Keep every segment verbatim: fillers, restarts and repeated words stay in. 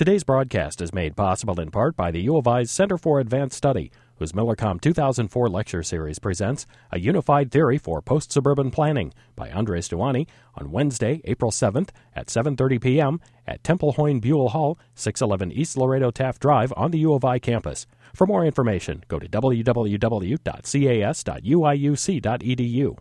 Today's broadcast is made possible in part by the U of I's Center for Advanced Study, whose Millercom two thousand four lecture series presents A Unified Theory for Post-Suburban Planning by Andres Duany on Wednesday, April seventh at seven thirty p.m. at Temple Hoyne Buell Hall, six eleven East Laredo Taft Drive on the U of I campus. For more information, go to w w w dot c a s dot u i u c dot e d u.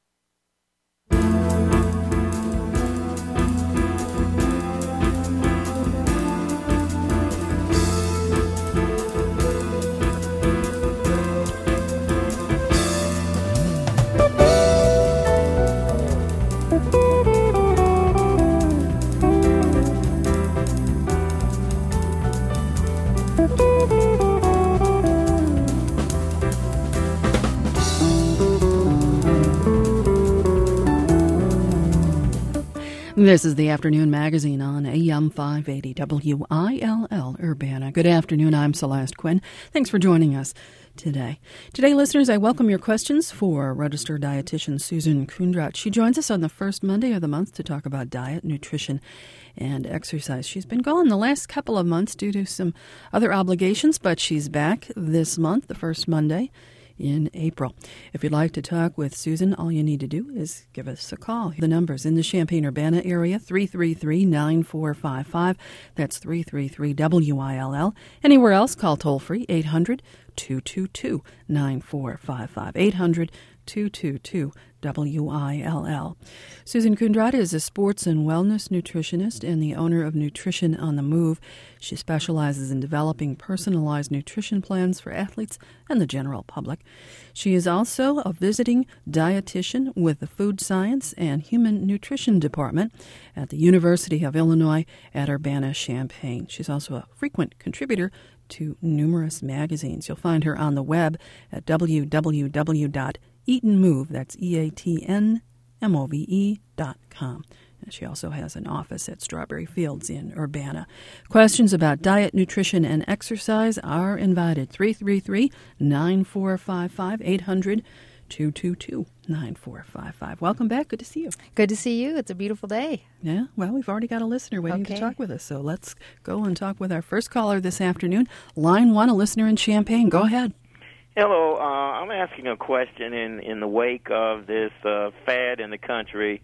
This is the Afternoon Magazine on A M five eighty W I L L Urbana. Good afternoon, I'm Celeste Quinn. Thanks for joining us today. Today, listeners, I welcome your questions for registered dietitian Susan Kundrat. She joins us on the first Monday of the month to talk about diet, nutrition, and exercise. She's been gone the last couple of months due to some other obligations, but she's back this month, the first Monday in April. If you'd like to talk with Susan, all you need to do is give us a call. The number's in the Champaign-Urbana area, three three three, nine four five five. That's three three three W I L L. Anywhere else, call toll-free, eight hundred, two two two, nine four five five, eight hundred, two two two, W I L L. Susan Kundrat is a sports and wellness nutritionist and the owner of Nutrition on the Move. She specializes in developing personalized nutrition plans for athletes and the general public. She is also a visiting dietitian with the Food Science and Human Nutrition Department at the University of Illinois at Urbana-Champaign. She's also a frequent contributor to numerous magazines. You'll find her on the web at w w w dot eat and move, that's E A T N M O V E dot com. And she also has an office at Strawberry Fields in Urbana. Questions about diet, nutrition, and exercise are invited. three three three, nine four five five, eight hundred, two two two, nine four five five. Welcome back. Good to see you. Good to see you. It's a beautiful day. Yeah, well, we've already got a listener waiting okay. to talk with us, so let's go and talk with our first caller this afternoon. Line one, a listener in Champaign. Go ahead. Hello, uh, I'm asking a question in, in the wake of this uh, fad in the country.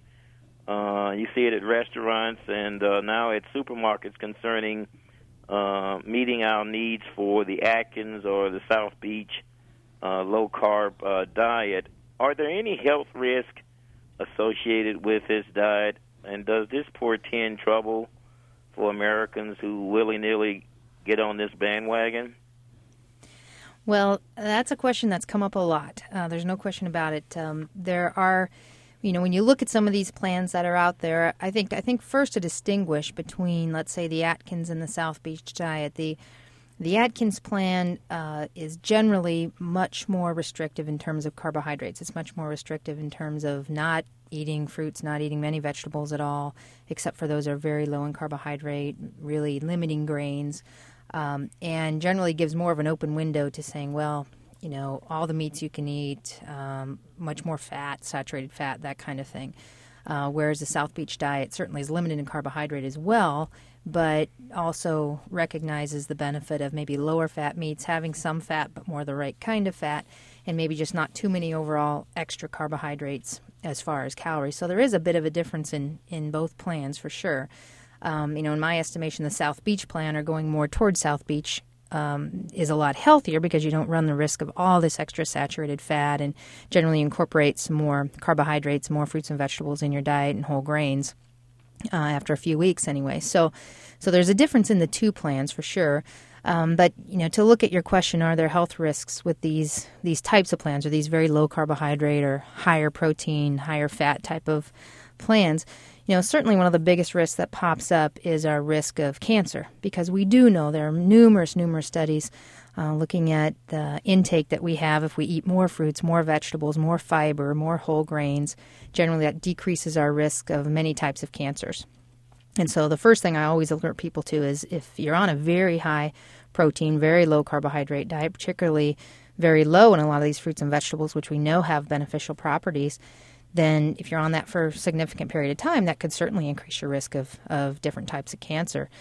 Uh, you see it at restaurants and uh, now at supermarkets concerning uh, meeting our needs for the Atkins or the South Beach uh, low-carb uh, diet. Are there any health risks associated with this diet, and does this portend trouble for Americans who willy-nilly get on this bandwagon? Well, that's a question that's come up a lot. Uh, there's no question about it. Um, there are, you know, when you look at some of these plans that are out there, I think I think first to distinguish between, let's say, the Atkins and the South Beach diet. The the Atkins plan uh, is generally much more restrictive in terms of carbohydrates. It's much more restrictive in terms of not eating fruits, not eating many vegetables at all, except for those that are very low in carbohydrate, really limiting grains. Um, and generally gives more of an open window to saying, well, you know, all the meats you can eat, um, much more fat, saturated fat, that kind of thing. Uh, whereas the South Beach diet certainly is limited in carbohydrate as well, but also recognizes the benefit of maybe lower fat meats, having some fat but more the right kind of fat, and maybe just not too many overall extra carbohydrates as far as calories. So there is a bit of a difference in, in both plans for sure. Um, you know, in my estimation, the South Beach plan, or going more towards South Beach, um, is a lot healthier because you don't run the risk of all this extra saturated fat and generally incorporates more carbohydrates, more fruits and vegetables in your diet and whole grains uh, after a few weeks anyway. So so there's a difference in the two plans for sure. Um, but, you know, to look at your question, are there health risks with these these types of plans or these very low carbohydrate or higher protein, higher fat type of plans? You know, certainly one of the biggest risks that pops up is our risk of cancer, because we do know there are numerous, numerous studies uh, looking at the intake that we have if we eat more fruits, more vegetables, more fiber, more whole grains. Generally, that decreases our risk of many types of cancers. And so the first thing I always alert people to is if you're on a very high protein, very low carbohydrate diet, particularly very low in a lot of these fruits and vegetables, which we know have beneficial properties, then if you're on that for a significant period of time, that could certainly increase your risk of, of different types of cancer.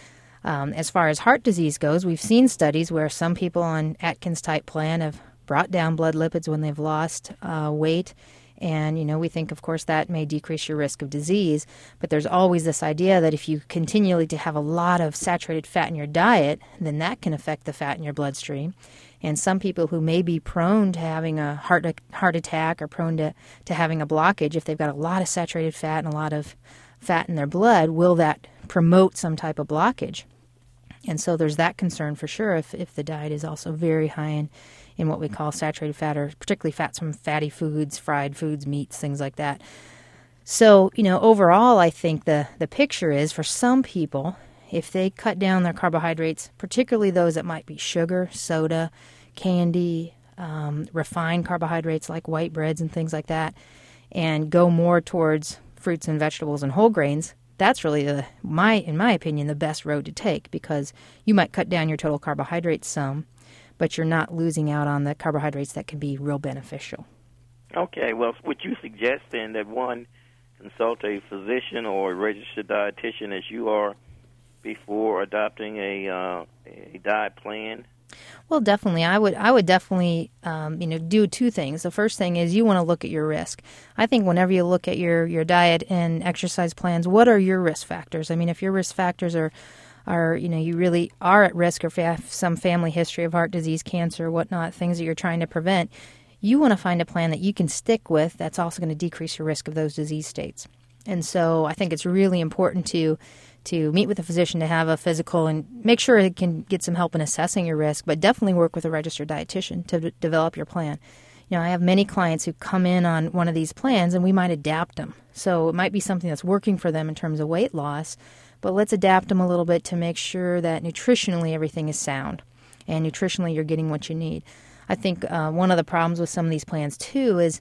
Um, as far as heart disease goes, we've seen studies where some people on Atkins-type plan have brought down blood lipids when they've lost uh, weight. And, you know, we think, of course, that may decrease your risk of disease. But there's always this idea that if you continually to have a lot of saturated fat in your diet, then that can affect the fat in your bloodstream. And some people who may be prone to having a heart heart attack or prone to, to having a blockage, if they've got a lot of saturated fat and a lot of fat in their blood, will that promote some type of blockage? And so there's that concern for sure if, if the diet is also very high in, in what we call saturated fat, or particularly fats from fatty foods, fried foods, meats, things like that. So, you know, overall, I think the, the picture is for some people, if they cut down their carbohydrates, particularly those that might be sugar, soda, candy, um, refined carbohydrates like white breads and things like that, and go more towards fruits and vegetables and whole grains, that's really, the my in my opinion, the best road to take, because you might cut down your total carbohydrates some, but you're not losing out on the carbohydrates that can be real beneficial. Okay, well, would you suggest then that one consult a physician or a registered dietitian as you are before adopting a uh, a diet plan? Well, definitely. I would I would definitely um, you know, do two things. The first thing is you want to look at your risk. I think whenever you look at your, your diet and exercise plans, what are your risk factors? I mean, if your risk factors are, are you know, you really are at risk, or if you have some family history of heart disease, cancer, whatnot, things that you're trying to prevent, you want to find a plan that you can stick with that's also going to decrease your risk of those disease states. And so I think it's really important to to meet with a physician to have a physical and make sure it can get some help in assessing your risk, but definitely work with a registered dietitian to d- develop your plan. You know, I have many clients who come in on one of these plans and we might adapt them. So it might be something that's working for them in terms of weight loss, but let's adapt them a little bit to make sure that nutritionally everything is sound and nutritionally you're getting what you need. I think uh, one of the problems with some of these plans too is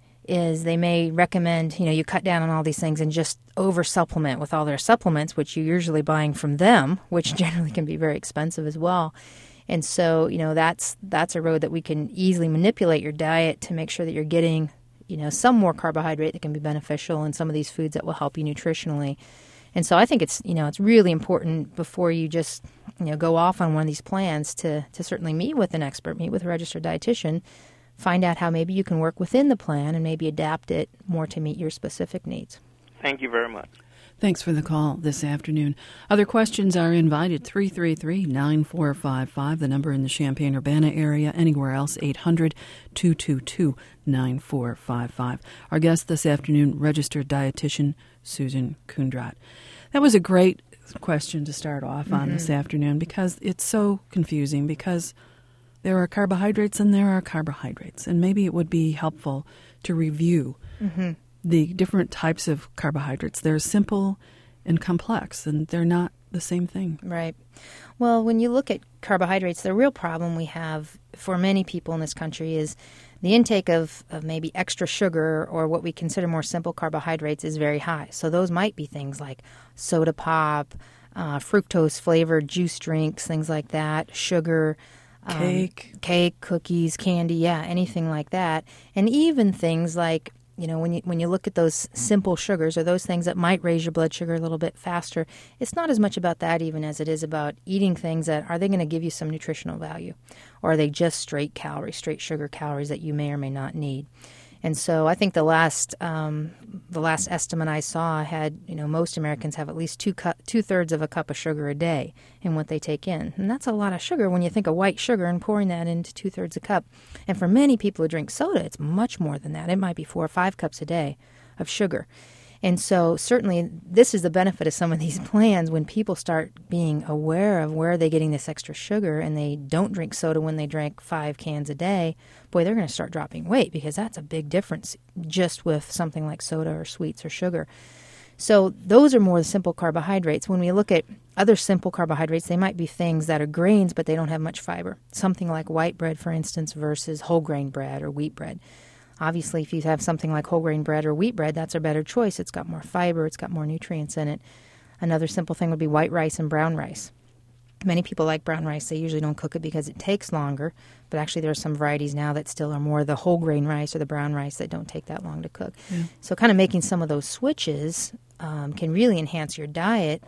is they may recommend, you know, you cut down on all these things and just over supplement with all their supplements, which you're usually buying from them, which generally can be very expensive as well. And so, you know, that's that's a road that we can easily manipulate your diet to make sure that you're getting, you know, some more carbohydrate that can be beneficial and some of these foods that will help you nutritionally. And so I think it's, you know, it's really important before you just, you know, go off on one of these plans to, to certainly meet with an expert, meet with a registered dietitian, find out how maybe you can work within the plan and maybe adapt it more to meet your specific needs. Thank you very much. Thanks for the call this afternoon. Other questions are invited, three three three, nine four five five, the number in the Champaign-Urbana area. Anywhere else, eight hundred, two two two, nine four five five. Our guest this afternoon, registered dietitian Susan Kundrat. That was a great question to start off mm-hmm. on this afternoon, because it's so confusing, because there are carbohydrates and there are carbohydrates, and maybe it would be helpful to review mm-hmm. the different types of carbohydrates. They're simple and complex, and they're not the same thing. Right. Well, when you look at carbohydrates, the real problem we have for many people in this country is the intake of, of maybe extra sugar, or what we consider more simple carbohydrates, is very high. So those might be things like soda pop, uh, fructose-flavored juice drinks, things like that, sugar, Cake. Um, cake, cookies, candy, yeah, anything like that. And even things like, you know, when you when you look at those simple sugars, or those things that might raise your blood sugar a little bit faster, it's not as much about that even as it is about eating things that, are they going to give you some nutritional value? Or are they just straight calories, straight sugar calories that you may or may not need? And so I think the last um, the last estimate I saw had, you know, most Americans have at least two cu- two-thirds of a cup of sugar a day in what they take in. And that's a lot of sugar when you think of white sugar and pouring that into two-thirds a cup. And for many people who drink soda, it's much more than that. It might be four or five cups a day of sugar. And so certainly this is the benefit of some of these plans, when people start being aware of where they're getting this extra sugar and they don't drink soda when they drink five cans a day. Boy, they're going to start dropping weight, because that's a big difference just with something like soda or sweets or sugar. So those are more the simple carbohydrates. When we look at other simple carbohydrates, they might be things that are grains, but they don't have much fiber. Something like white bread, for instance, versus whole grain bread or wheat bread. Obviously, if you have something like whole grain bread or wheat bread, that's a better choice. It's got more fiber. It's got more nutrients in it. Another simple thing would be white rice and brown rice. Many people like brown rice. They usually don't cook it because it takes longer. But actually, there are some varieties now that still are more the whole grain rice or the brown rice that don't take that long to cook. Yeah. So kind of making some of those switches um, can really enhance your diet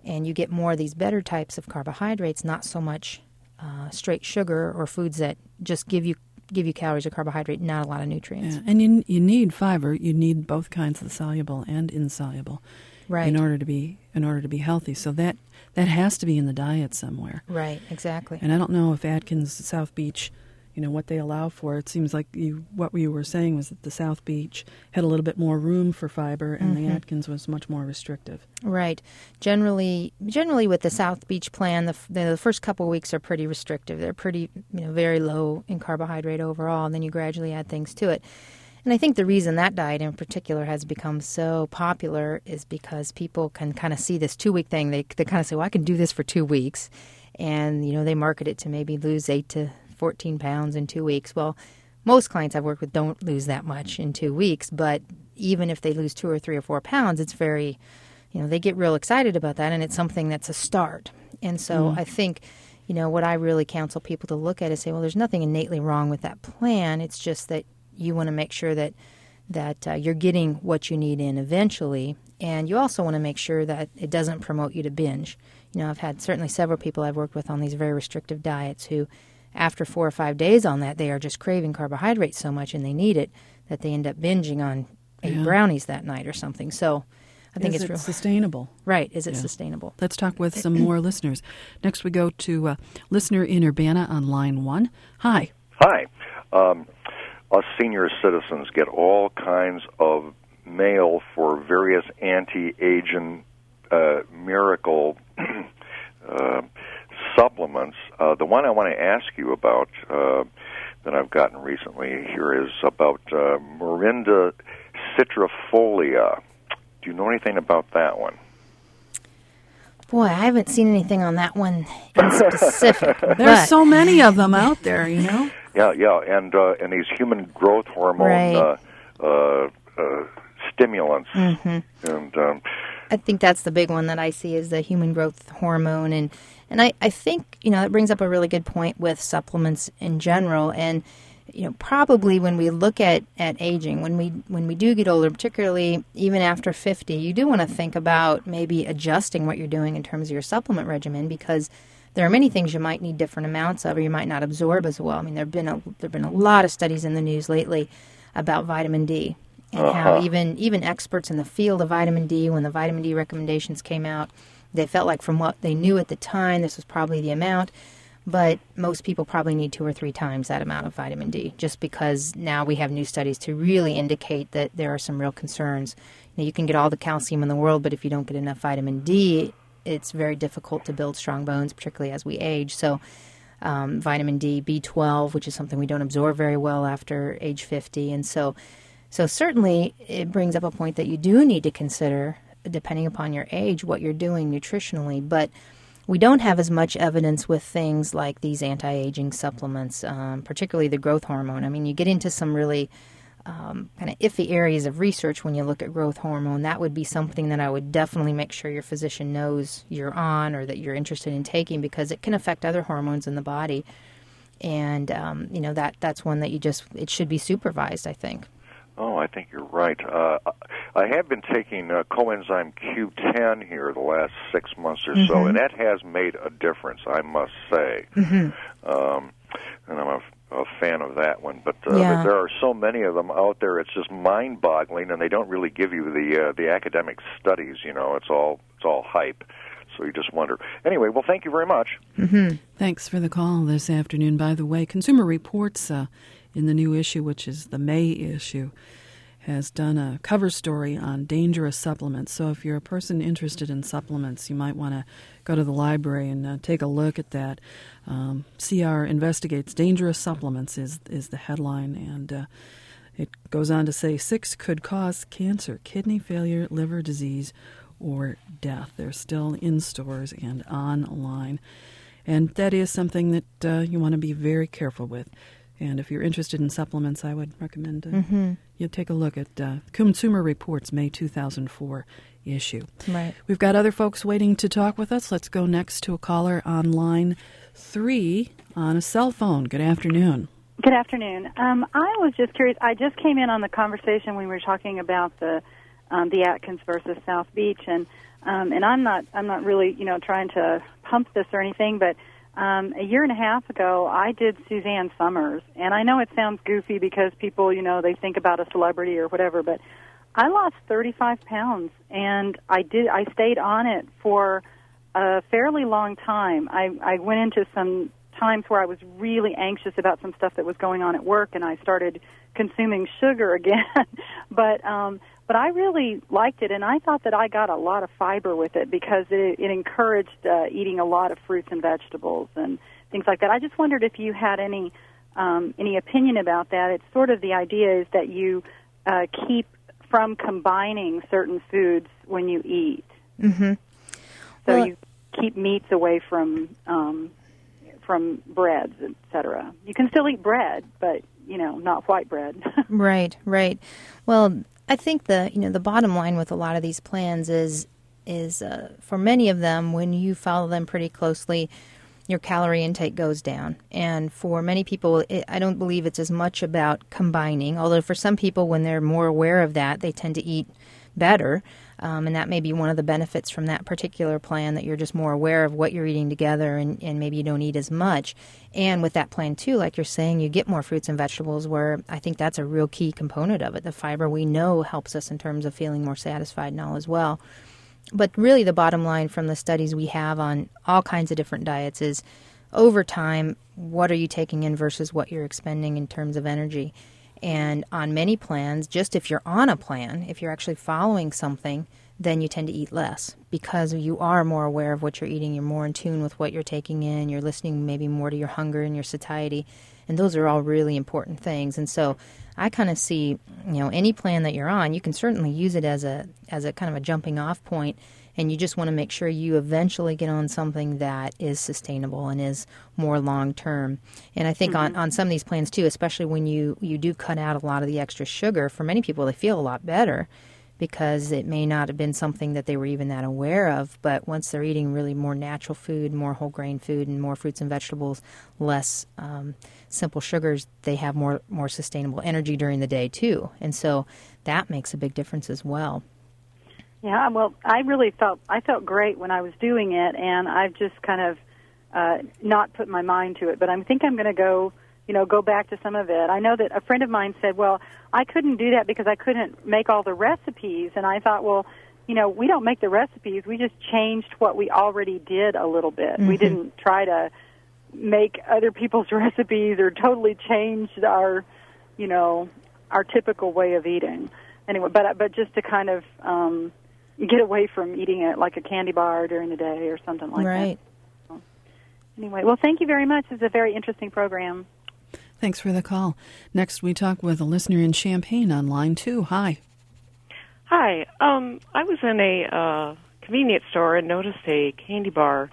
and you get more of these better types of carbohydrates, not so much uh, straight sugar or foods that just give you give you calories or carbohydrate, not a lot of nutrients. Yeah. And you you need fiber. You need both kinds of soluble and insoluble, right, in order to be in order to be healthy. So that that has to be in the diet somewhere. Right, exactly. And I don't know if Atkins, South Beach, you know, what they allow for. It seems like you what you were saying was that the South Beach had a little bit more room for fiber, and mm-hmm. the Atkins was much more restrictive. Right. Generally, generally with the South Beach plan, the, the first couple of weeks are pretty restrictive. They're pretty, you know, very low in carbohydrate overall, and then you gradually add things to it. And I think the reason that diet in particular has become so popular is because people can kind of see this two-week thing. They they kind of say, well, I can do this for two weeks. And, you know, they market it to maybe lose eight to fourteen pounds in two weeks. Well, most clients I've worked with don't lose that much in two weeks. But even if they lose two or three or four pounds, it's very, you know, they get real excited about that. And it's something that's a start. And so mm. I think, you know, what I really counsel people to look at is say, well, there's nothing innately wrong with that plan. It's just that you want to make sure that that uh, you're getting what you need in eventually, and you also want to make sure that it doesn't promote you to binge. You know, I've had certainly several people I've worked with on these very restrictive diets who, after four or five days on that, they are just craving carbohydrates so much and they need it that they end up binging on eight yeah. brownies that night or something. So I think is it's it real sustainable. Right. Is it yeah. sustainable? Let's talk with some more listeners. Next we go to uh, listener in Urbana on line one. Hi. Hi. Um, Us senior citizens get all kinds of mail for various anti-aging uh, miracle uh, supplements. Uh, the one I want to ask you about uh, that I've gotten recently here is about uh, Morinda citrifolia. Do you know anything about that one? Boy, I haven't seen anything on that one in specific. There's so many of them out there, you know? Yeah, yeah, and uh, and these human growth hormone right. uh, uh, uh, stimulants, mm-hmm. and um, I think that's the big one that I see is the human growth hormone, and and I, I think you know that brings up a really good point with supplements in general, and you know probably when we look at, at aging, when we when we do get older, particularly even after fifty, you do want to think about maybe adjusting what you're doing in terms of your supplement regimen, because there are many things you might need different amounts of, or you might not absorb as well. I mean, there have been a there've been a lot of studies in the news lately about vitamin D, and uh-huh. how even even experts in the field of vitamin D, when the vitamin D recommendations came out, they felt like from what they knew at the time, this was probably the amount. But most people probably need two or three times that amount of vitamin D, just because now we have new studies to really indicate that there are some real concerns. You know, you can get all the calcium in the world, but if you don't get enough vitamin D, it's very difficult to build strong bones, particularly as we age. So um, vitamin D, B twelve, which is something we don't absorb very well after age fifty. And so so certainly it brings up a point that you do need to consider, depending upon your age, what you're doing nutritionally. But we don't have as much evidence with things like these anti-aging supplements, um, particularly the growth hormone. I mean, you get into some really Um, kind of iffy areas of research when you look at growth hormone. That would be something that I would definitely make sure your physician knows you're on or that you're interested in taking, because it can affect other hormones in the body. And, um, you know, that that's one that you just, it should be supervised, I think. Oh, I think you're right. Uh, I have been taking uh, coenzyme Q ten here the last six months or mm-hmm. so, and that has made a difference, I must say. Mm-hmm. Um, and I'm a a fan of that one, but uh, yeah. there are so many of them out there. It's just mind-boggling, and they don't really give you the uh, the academic studies. You know, it's all it's all hype. So you just wonder. Anyway, well, thank you very much. Mm-hmm. Thanks for the call this afternoon. By the way, Consumer Reports uh, in the new issue, which is the May issue, has done a cover story on dangerous supplements. So if you're a person interested in supplements, you might want to go to the library and uh, take a look at that. Um, C R Investigates Dangerous Supplements is, is the headline, and uh, it goes on to say six could cause cancer, kidney failure, liver disease, or death. They're still in stores and online. And that is something that uh, you want to be very careful with. And if you're interested in supplements, I would recommend uh, mm-hmm. you take a look at uh, Consumer Reports May two thousand four issue. Right. We've got other folks waiting to talk with us. Let's go next to a caller on line three on a cell phone. Good afternoon. Good afternoon. Um, I was just curious. I just came in on the conversation when we were talking about the um, the Atkins versus South Beach, and um, and I'm not I'm not really you know trying to pump this or anything, but um, a year and a half ago I did Suzanne Summers, and I know it sounds goofy because people you know they think about a celebrity or whatever, but I lost thirty-five pounds, and I did I stayed on it for a fairly long time. I, I went into some times where I was really anxious about some stuff that was going on at work, and I started consuming sugar again. but um, but I really liked it, and I thought that I got a lot of fiber with it because it, it encouraged uh, eating a lot of fruits and vegetables and things like that. I just wondered if you had any um, any opinion about that. It's sort of the idea is that you uh, keep from combining certain foods when you eat. Mm-hmm. So well, you keep meats away from um, from breads, et cetera. You can still eat bread, but you know, not white bread. Right, right. Well, I think the you know the bottom line with a lot of these plans is is uh, for many of them, when you follow them pretty closely, your calorie intake goes down. And for many people, it, I don't believe it's as much about combining, although for some people, when they're more aware of that, they tend to eat better. Um, and that may be one of the benefits from that particular plan, that you're just more aware of what you're eating together, and, and maybe you don't eat as much. And with that plan, too, like you're saying, you get more fruits and vegetables, where I think that's a real key component of it. The fiber we know helps us in terms of feeling more satisfied and all as well. But really the bottom line from the studies we have on all kinds of different diets is, over time, what are you taking in versus what you're expending in terms of energy? And on many plans, just if you're on a plan, if you're actually following something, then you tend to eat less because you are more aware of what you're eating. You're more in tune with what you're taking in. You're listening maybe more to your hunger and your satiety. And those are all really important things. And so I kind of see, you know, any plan that you're on, you can certainly use it as a as a kind of a jumping off point, and you just want to make sure you eventually get on something that is sustainable and is more long term. And I think mm-hmm. on, on some of these plans too, especially when you, you do cut out a lot of the extra sugar, for many people they feel a lot better because it may not have been something that they were even that aware of. But once they're eating really more natural food, more whole grain food, and more fruits and vegetables, less um, simple sugars, they have more, more sustainable energy during the day too. And so that makes a big difference as well. Yeah, well, I really felt I felt great when I was doing it, and I've just kind of uh, not put my mind to it. But I think I'm going to go, you know, go back to some of it. I know that a friend of mine said, well, I couldn't do that because I couldn't make all the recipes. And I thought, well, you know, we don't make the recipes. We just changed what we already did a little bit. Mm-hmm. We didn't try to make other people's recipes or totally change our, you know, our typical way of eating. Anyway, but but just to kind of um, get away from eating it like a candy bar during the day or something like right. that. So, anyway, well, thank you very much. It's a very interesting program. Thanks for the call. Next, we talk with a listener in Champaign on line two. Hi. Hi. Um, I was in a uh, convenience store and noticed a candy bar,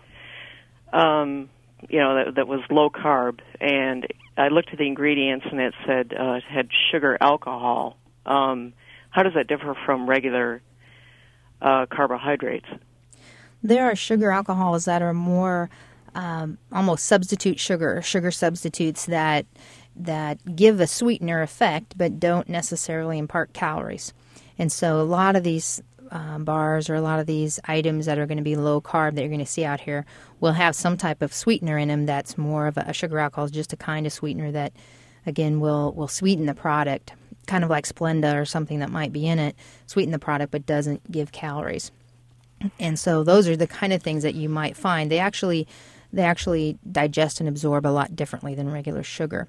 um, you know, that, that was low carb, and I looked at the ingredients and it said uh, it had sugar alcohol. Um, how does that differ from regular uh, carbohydrates? There are sugar alcohols that are more um, almost substitute sugar, sugar substitutes that that give a sweetener effect but don't necessarily impart calories. And so a lot of these um, bars or a lot of these items that are going to be low carb that you're going to see out here will have some type of sweetener in them that's more of a, a sugar alcohol, just a kind of sweetener that, again, will, will sweeten the product, kind of like Splenda or something that might be in it, sweeten the product but doesn't give calories. And so those are the kind of things that you might find. They actually they actually digest and absorb a lot differently than regular sugar.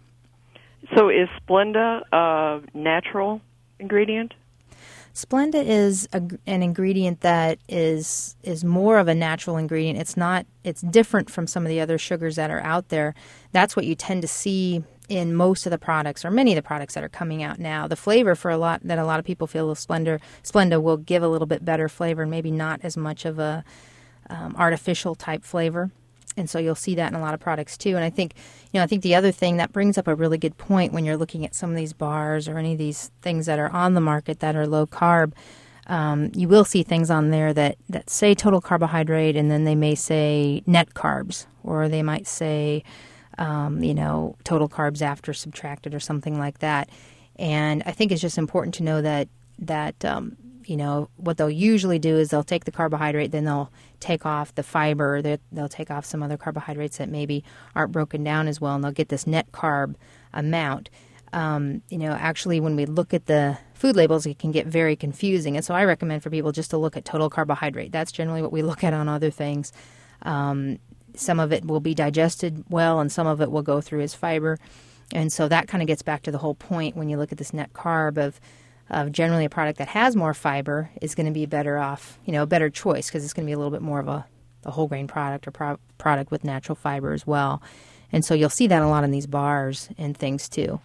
So is Splenda a natural ingredient? Splenda is a, an ingredient that is is more of a natural ingredient. It's not. It's different from some of the other sugars that are out there. That's what you tend to see in most of the products, or many of the products that are coming out now. The flavor for a lot that a lot of people feel of Splenda, Splenda will give a little bit better flavor, and maybe not as much of a um, artificial type flavor. And so you'll see that in a lot of products too. And I think, you know, I think the other thing that brings up a really good point when you're looking at some of these bars or any of these things that are on the market that are low carb, um, you will see things on there that, that say total carbohydrate, and then they may say net carbs, or they might say, um, you know, total carbs after subtracted or something like that. And I think it's just important to know that that um, you know, what they'll usually do is they'll take the carbohydrate, then they'll take off the fiber, they'll, they'll take off some other carbohydrates that maybe aren't broken down as well, and they'll get this net carb amount. Um, you know, actually, when we look at the food labels, it can get very confusing. And so I recommend for people just to look at total carbohydrate. That's generally what we look at on other things. Um, some of it will be digested well, and some of it will go through as fiber. And so that kind of gets back to the whole point when you look at this net carb of, of generally a product that has more fiber is going to be better off, you know, a better choice because it's going to be a little bit more of a, a whole grain product or pro- product with natural fiber as well. And so you'll see that a lot in these bars and things too.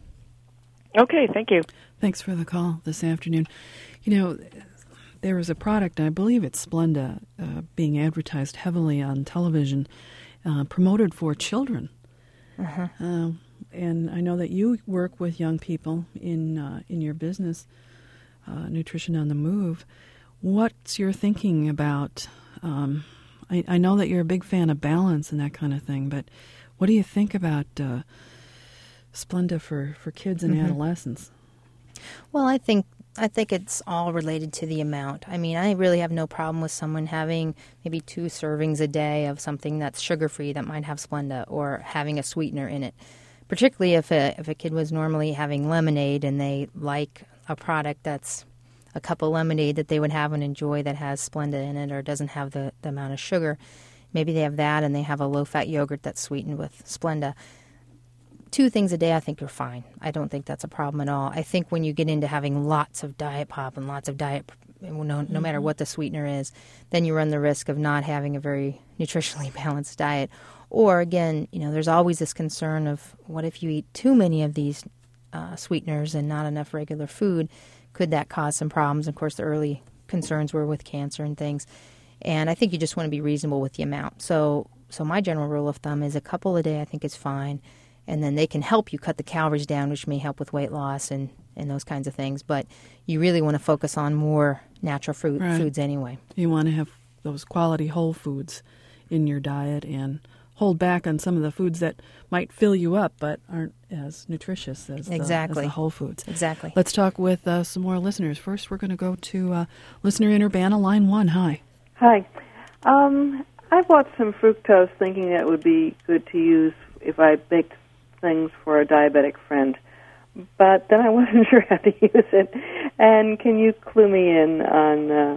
Okay, thank you. Thanks for the call this afternoon. You know, there was a product, I believe it's Splenda, uh, being advertised heavily on television, uh, promoted for children. Uh-huh. Uh, and I know that you work with young people in uh, in your business, uh, Nutrition on the Move. What's your thinking about, um, I, I know that you're a big fan of balance and that kind of thing, but what do you think about uh, Splenda for, for kids and mm-hmm. adolescents? Well, I think I think it's all related to the amount. I mean, I really have no problem with someone having maybe two servings a day of something that's sugar-free that might have Splenda or having a sweetener in it, particularly if a, if a kid was normally having lemonade and they like a product that's a cup of lemonade that they would have and enjoy that has Splenda in it or doesn't have the, the amount of sugar. Maybe they have that and they have a low-fat yogurt that's sweetened with Splenda. Two things a day, I think you're fine. I don't think that's a problem at all. I think when you get into having lots of diet pop and lots of diet, no, no mm-hmm. matter what the sweetener is, then you run the risk of not having a very nutritionally balanced diet. Or again, you know, there's always this concern of what if you eat too many of these uh, sweeteners and not enough regular food? Could that cause some problems? Of course, the early concerns were with cancer and things. And I think you just want to be reasonable with the amount. So, so my general rule of thumb is a couple a day I think is fine. And then they can help you cut the calories down, which may help with weight loss and, and those kinds of things. But you really want to focus on more natural fruit, right. foods anyway. You want to have those quality whole foods in your diet and hold back on some of the foods that might fill you up but aren't as nutritious as, exactly. the, as the whole foods. Exactly. Let's talk with uh, some more listeners. First, we're going to go to uh, listener in Urbana, line one. Hi. Hi. Um, I bought some fructose thinking that it would be good to use if I baked things for a diabetic friend, but then I wasn't sure how to use it. And can you clue me in on uh,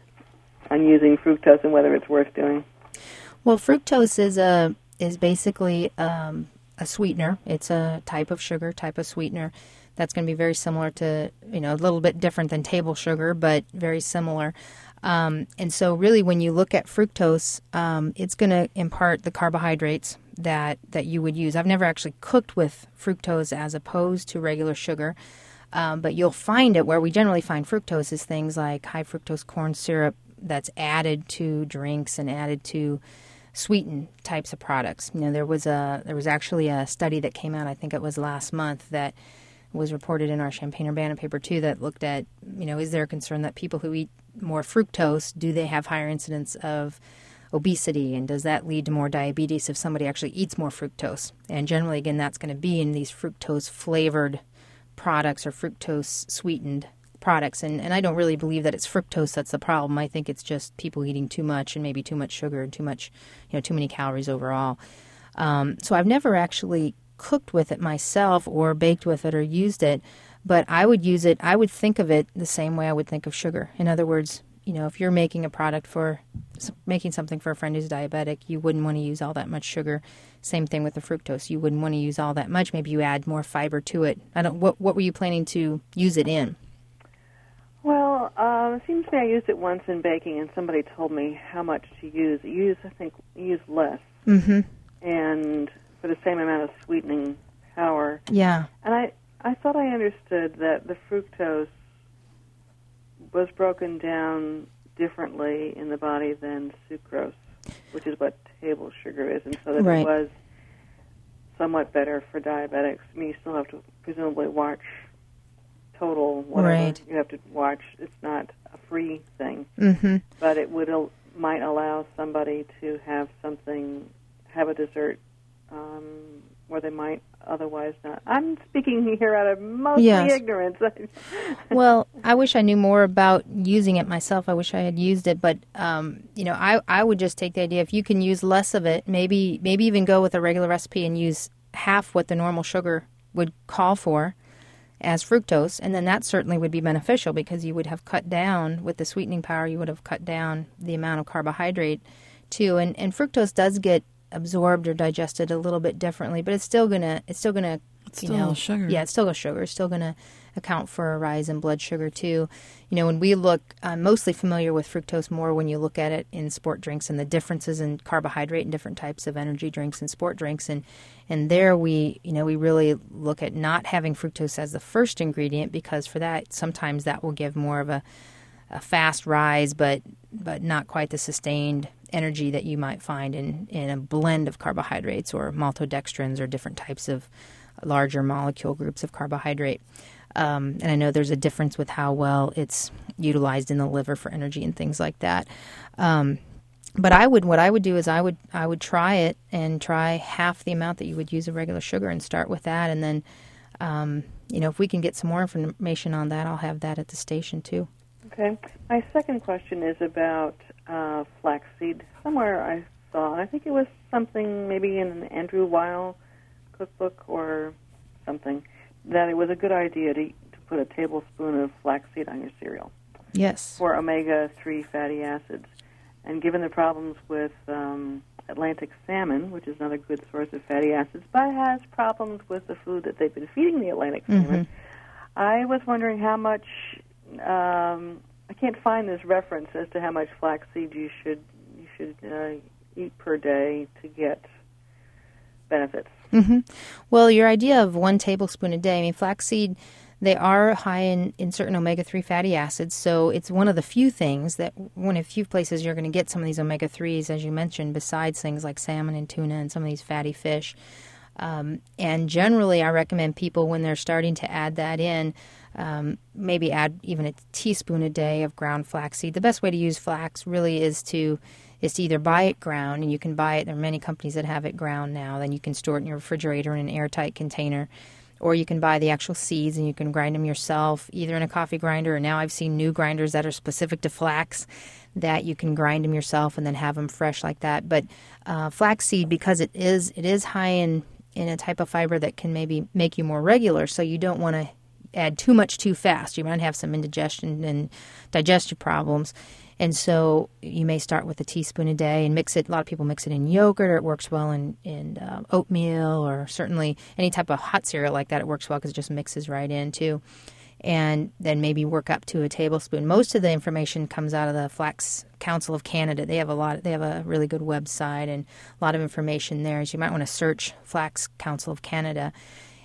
on using fructose and whether it's worth doing? Well, fructose is a is basically um, a sweetener. It's a type of sugar, type of sweetener that's going to be very similar to, you know, a little bit different than table sugar, but very similar. Um, and so really when you look at fructose, um, it's going to impart the carbohydrates that, that you would use. I've never actually cooked with fructose as opposed to regular sugar, um, but you'll find it where we generally find fructose is things like high fructose corn syrup that's added to drinks and added to sweetened types of products. You know, there was a there was actually a study that came out, I think it was last month, that was reported in our Champaign-Urbana paper too, that looked at, you know, is there a concern that people who eat more fructose, do they have higher incidence of obesity, and does that lead to more diabetes if somebody actually eats more fructose? And generally, again, that's going to be in these fructose-flavored products or fructose-sweetened products. And, and I don't really believe that it's fructose that's the problem. I think it's just people eating too much and maybe too much sugar and too much, you know, too many calories overall. Um, so I've never actually cooked with it myself or baked with it or used it, but I would use it, I would think of it the same way I would think of sugar. In other words, you know, if you're making a product for, making something for a friend who's diabetic, you wouldn't want to use all that much sugar. Same thing with the fructose. You wouldn't want to use all that much. Maybe you add more fiber to it. I don't, what, what were you planning to use it in? Well, uh, it seems to me I used it once in baking, and somebody told me how much to use. You use, I think, you use less. Mm-hmm. And for the same amount of sweetening power. Yeah. And I, I thought I understood that the fructose was broken down differently in the body than sucrose, which is what table sugar is, and so that right. it was somewhat better for diabetics. I mean, you still have to presumably watch total whatever. Right. You have to watch. It's not a free thing. Mm-hmm. But it would al- might allow somebody to have something, have a dessert um, where they might otherwise not. I'm speaking here out of mostly Yes. ignorance. Well, I wish I knew more about using it myself. I wish I had used it, but um, you know, I, I would just take the idea if you can use less of it, maybe maybe even go with a regular recipe and use half what the normal sugar would call for as fructose, and then that certainly would be beneficial because you would have cut down with the sweetening power. You would have cut down the amount of carbohydrate too, and and fructose does get absorbed or digested a little bit differently, but it's still gonna it's still gonna It's you still know sugar. yeah it's still a sugar. It's still gonna account for a rise in blood sugar too. You know, when we look, I'm mostly familiar with fructose more when you look at it in sport drinks and the differences in carbohydrate and different types of energy drinks and sport drinks, and and there we you know we really look at not having fructose as the first ingredient because for that sometimes that will give more of a a fast rise, but but not quite the sustained energy that you might find in, in a blend of carbohydrates or maltodextrins or different types of larger molecule groups of carbohydrate. Um, and I know there's a difference with how well it's utilized in the liver for energy and things like that. Um, but I would, what I would do is I would, I would try it and try half the amount that you would use of regular sugar and start with that. And then, um, you know, if we can get some more information on that, I'll have that at the station too. Okay. My second question is about uh, flaxseed. Somewhere I saw, I think it was something maybe in an Andrew Weil cookbook or something, that it was a good idea to, to put a tablespoon of flaxseed on your cereal. Yes. For omega three fatty acids. And given the problems with um, Atlantic salmon, which is another good source of fatty acids, but has problems with the food that they've been feeding the Atlantic salmon, Mm-hmm. I was wondering how much... Um, I can't find this reference as to how much flaxseed you should you should uh, eat per day to get benefits. Mm-hmm. Well, your idea of one tablespoon a day, I mean, flaxseed, they are high in, in certain omega three fatty acids, so it's one of the few things that, one of the few places you're going to get some of these omega threes, as you mentioned, besides things like salmon and tuna and some of these fatty fish. Um, and generally, I recommend people, when they're starting to add that in, um, maybe add even a teaspoon a day of ground flaxseed. The best way to use flax really is to is to either buy it ground, and you can buy it. There are many companies that have it ground now. Then you can store it in your refrigerator in an airtight container, or you can buy the actual seeds and you can grind them yourself, either in a coffee grinder, or now I've seen new grinders that are specific to flax that you can grind them yourself and then have them fresh like that. But uh, flaxseed, because it is it is high in in a type of fiber that can maybe make you more regular, so you don't want to add too much too fast. You might have some indigestion and digestive problems. And so you may start with a teaspoon a day and mix it. A lot of people mix it in yogurt, or it works well in, in uh, oatmeal, or certainly any type of hot cereal like that. It works well because it just mixes right in too. And then maybe work up to a tablespoon. Most of the information comes out of the Flax Council of Canada. They have a lot. They have a really good website and a lot of information there. So you might want to search Flax Council of Canada.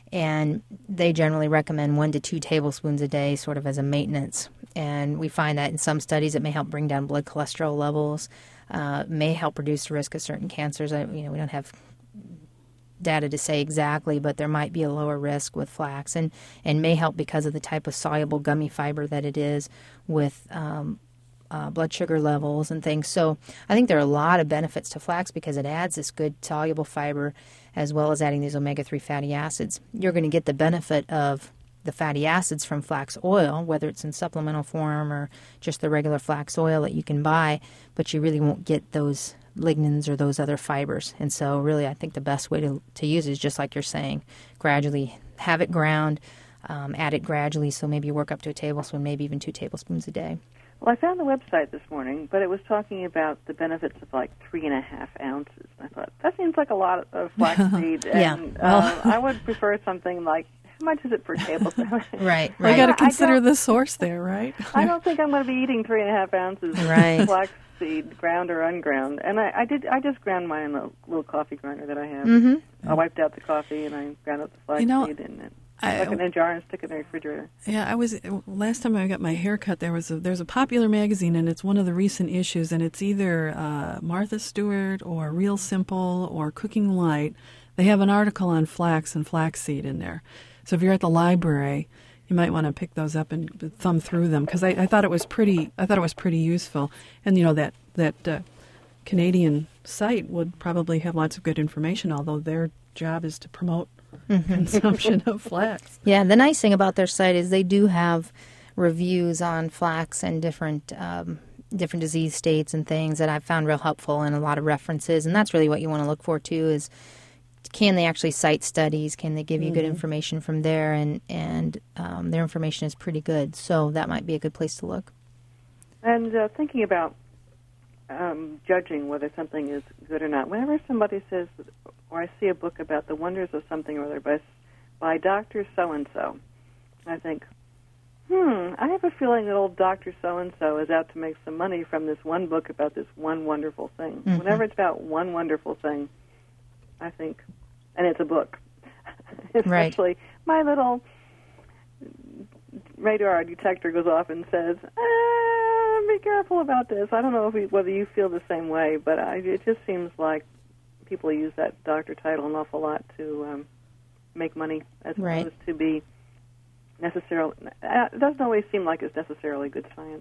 And they generally recommend one to two tablespoons a day, sort of as a maintenance. And we find that in some studies it may help bring down blood cholesterol levels, uh, may help reduce the risk of certain cancers. I, you know, we don't have data to say exactly, but there might be a lower risk with flax, and, and may help because of the type of soluble gummy fiber that it is with um, uh, blood sugar levels and things. So I think there are a lot of benefits to flax because it adds this good soluble fiber as well as adding these omega three fatty acids. You're going to get the benefit of the fatty acids from flax oil, whether it's in supplemental form or just the regular flax oil that you can buy, but you really won't get those lignans or those other fibers. And so really I think the best way to, to use it is just like you're saying, gradually have it ground, um, add it gradually, so maybe you work up to a tablespoon, maybe even two tablespoons a day. Well, I found the website this morning, but it was talking about the benefits of like three and a half ounces. I thought, that seems like a lot of flaxseed. Yeah. And Well. uh, I would prefer something like, how much is it per tablespoon? Right, We right. got to I consider don't- the source there, right? I don't think I'm going to be eating three and a half ounces Right. of flaxseed, ground or unground. And I, I did. I just ground mine in a little coffee grinder that I have. Mm-hmm. I wiped out the coffee and I ground up the You flaxseed know, and it, I- stuck it in a jar and stick it in the refrigerator. Yeah, I was last time I got my hair cut. There was a, there's a popular magazine, and it's one of the recent issues, and it's either uh, Martha Stewart or Real Simple or Cooking Light. They have an article on flax and flaxseed in there. So if you're at the library, you might want to pick those up and thumb through them because I, I thought it was pretty. I thought it was pretty useful, and you know that that uh, Canadian site would probably have lots of good information, although their job is to promote mm-hmm. consumption of flax. Yeah, the nice thing about their site is they do have reviews on flax and different um, different disease states and things that I've found real helpful, and a lot of references. And that's really what you want to look for, too, is can they actually cite studies? Can they give you mm-hmm. good information from there? And, and um, their information is pretty good. So that might be a good place to look. And uh, thinking about um, judging whether something is good or not, whenever somebody says, or I see a book about the wonders of something or other by, by Doctor So-and-so, I think, hmm, I have a feeling that old Doctor So-and-so is out to make some money from this one book about this one wonderful thing. Mm-hmm. Whenever it's about one wonderful thing, I think, and it's a book, especially right. my little radar detector goes off and says, ah, be careful about this. I don't know if we, whether you feel the same way, but I, it just seems like people use that doctor title an awful lot to um, make money as right. opposed to be necessarily, uh, it doesn't always seem like it's necessarily good science.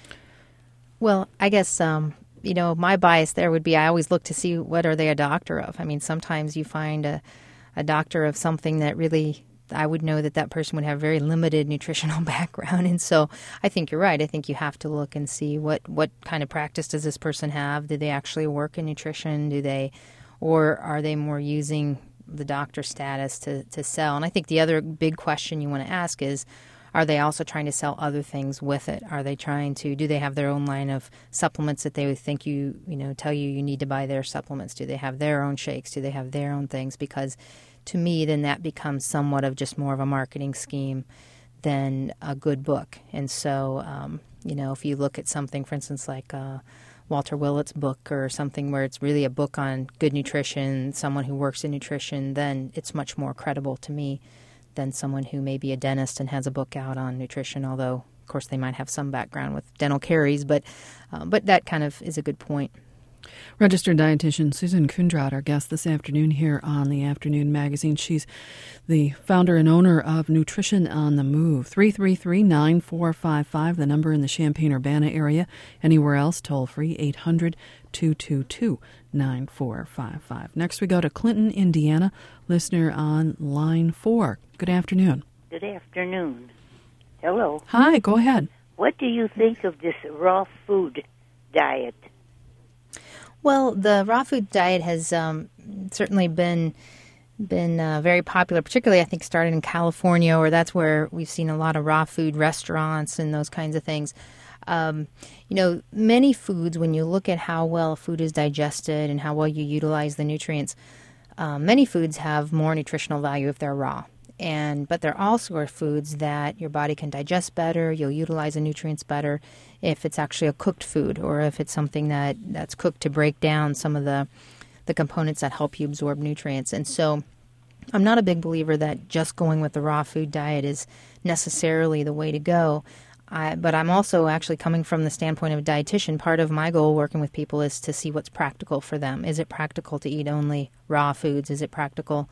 Well, I guess, um, you know, my bias there would be I always look to see what are they a doctor of. I mean, sometimes you find a, a doctor of something that really, I would know that that person would have very limited nutritional background. And so I think you're right. I think you have to look and see what, what kind of practice does this person have? Do they actually work in nutrition? Do they, or are they more using the doctor status to, to sell? And I think the other big question you want to ask is, are they also trying to sell other things with it? Are they trying to, do they have their own line of supplements that they would think you, you know, tell you you need to buy their supplements? Do they have their own shakes? Do they have their own things? Because to me, then that becomes somewhat of just more of a marketing scheme than a good book. And so, um, you know, if you look at something, for instance, like uh, Walter Willett's book or something where it's really a book on good nutrition, someone who works in nutrition, then it's much more credible to me than someone who may be a dentist and has a book out on nutrition, although, of course, they might have some background with dental caries. But, uh, but that kind of is a good point. Registered dietitian Susan Kundraut, our guest this afternoon here on the Afternoon Magazine. She's the founder and owner of Nutrition on the Move. three three three, nine four five five, the number in the Champaign-Urbana area. Anywhere else, toll free, eight hundred, two two two, nine four five five. Next we go to Clinton, Indiana, listener on line four. Good afternoon. Good afternoon. Hello. Hi, go ahead. What do you think of this raw food diet? Well, the raw food diet has um, certainly been been uh, very popular, particularly I think started in California, or that's where we've seen a lot of raw food restaurants and those kinds of things. Um, you know, many foods, when you look at how well food is digested and how well you utilize the nutrients, um, many foods have more nutritional value if they're raw. And but there also are foods that your body can digest better, you'll utilize the nutrients better if it's actually a cooked food, or if it's something that, that's cooked to break down some of the the components that help you absorb nutrients. And so I'm not a big believer that just going with the raw food diet is necessarily the way to go. I, but I'm also actually coming from the standpoint of a dietitian. Part of my goal working with people is to see what's practical for them. Is it practical to eat only raw foods? Is it practical?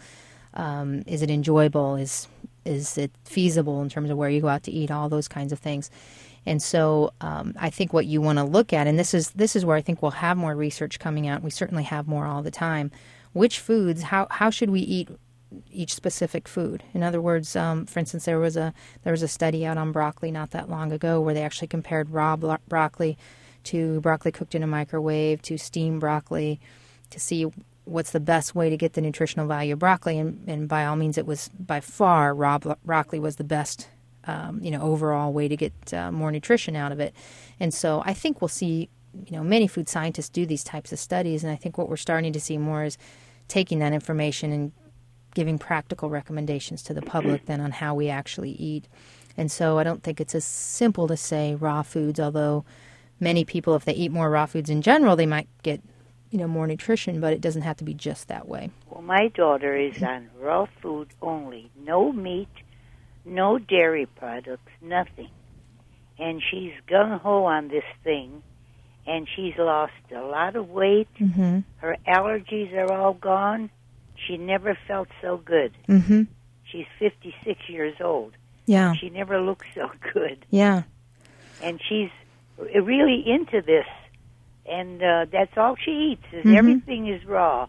Um, is it enjoyable? Is is it feasible in terms of where you go out to eat? All those kinds of things. And so um, I think what you want to look at, and this is this is where I think we'll have more research coming out. We certainly have more all the time. Which foods? How how should we eat each specific food? In other words, um, for instance, there was a there was a study out on broccoli not that long ago where they actually compared raw bro- broccoli to broccoli cooked in a microwave to steamed broccoli to see what's the best way to get the nutritional value of broccoli. And, and by all means, it was by far raw bro- broccoli was the best, um, you know, overall way to get uh, more nutrition out of it. And so I think we'll see, you know, many food scientists do these types of studies. And I think what we're starting to see more is taking that information and giving practical recommendations to the public then on how we actually eat. And so I don't think it's as simple to say raw foods, although many people, if they eat more raw foods in general, they might get, you know, more nutrition, but it doesn't have to be just that way. Well, my daughter is on raw food only. No meat, no dairy products, nothing. And she's gung-ho on this thing, and she's lost a lot of weight. Mm-hmm. Her allergies are all gone. She never felt so good. Mm-hmm. She's fifty-six years old. Yeah. She never looked so good. Yeah. And she's really into this and uh, that's all she eats. Is Mhm. everything is raw,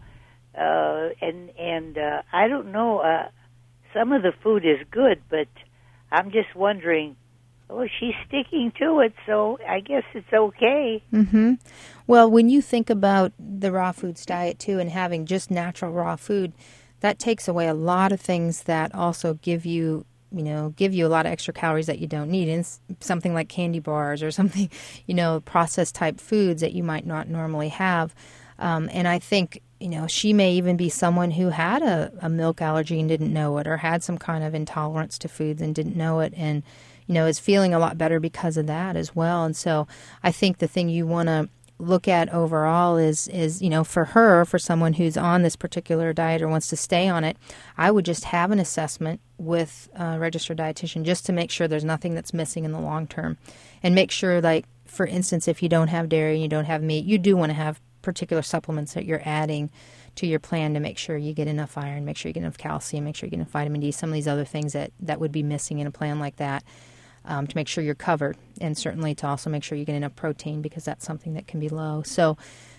uh, and and uh, I don't know. Uh, some of the food is good, but I'm just wondering. Oh, she's sticking to it, so I guess it's okay. Mm-hmm. Well, when you think about the raw foods diet, too, and having just natural raw food, that takes away a lot of things that also give you, you know, give you a lot of extra calories that you don't need. And something like candy bars or something, you know, processed type foods that you might not normally have. Um, and I think, you know, she may even be someone who had a, a milk allergy and didn't know it, or had some kind of intolerance to foods and didn't know it, and you know, is feeling a lot better because of that as well. And so I think the thing you want to look at overall is, is, you know, for her, for someone who's on this particular diet or wants to stay on it, I would just have an assessment with a registered dietitian just to make sure there's nothing that's missing in the long term. And make sure, like, for instance, if you don't have dairy and you don't have meat, you do want to have particular supplements that you're adding to your plan to make sure you get enough iron, make sure you get enough calcium, make sure you get enough vitamin D, some of these other things that, that would be missing in a plan like that. Um, to make sure you're covered, and certainly to also make sure you get enough protein, because that's something that can be low. So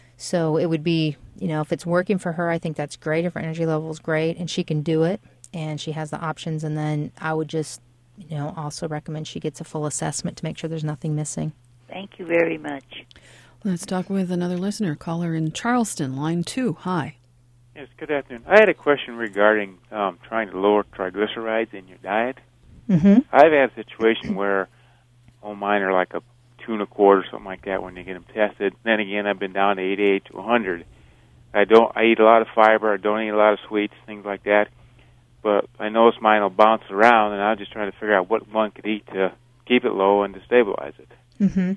so it would be, you know, if it's working for her, I think that's great. If her energy level is great and she can do it and she has the options, and then I would just, you know, also recommend she gets a full assessment to make sure there's nothing missing. Thank you very much. Let's talk with another listener. Caller in Charleston, line two. Hi. Yes, good afternoon. I had a question regarding um, trying to lower triglycerides in your diet. Mm-hmm. I've had a situation where, oh, mine are like a two and a quarter, something like that, when you get them tested. Then again, I've been down to eighty-eight to one hundred. I don't. I eat a lot of fiber. I don't eat a lot of sweets, things like that. But I notice mine will bounce around, and I'm just trying to figure out what one could eat to keep it low and to stabilize it. Mm-hmm.